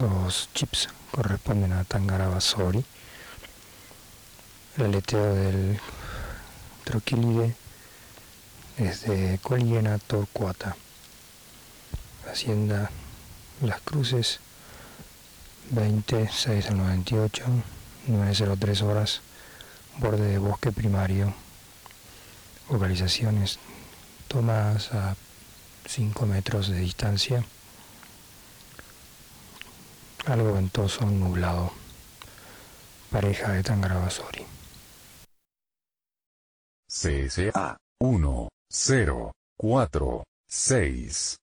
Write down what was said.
Los chips corresponden a Tangarabasori. El aleteo del troquilide es de Colillena Torcuata. Hacienda Las Cruces, 26 al 98, 903 horas, borde de bosque primario. Localizaciones tomadas a 5 metros de distancia. Algo ventoso, nublado. Pareja de Tangarabasori. CSA 1046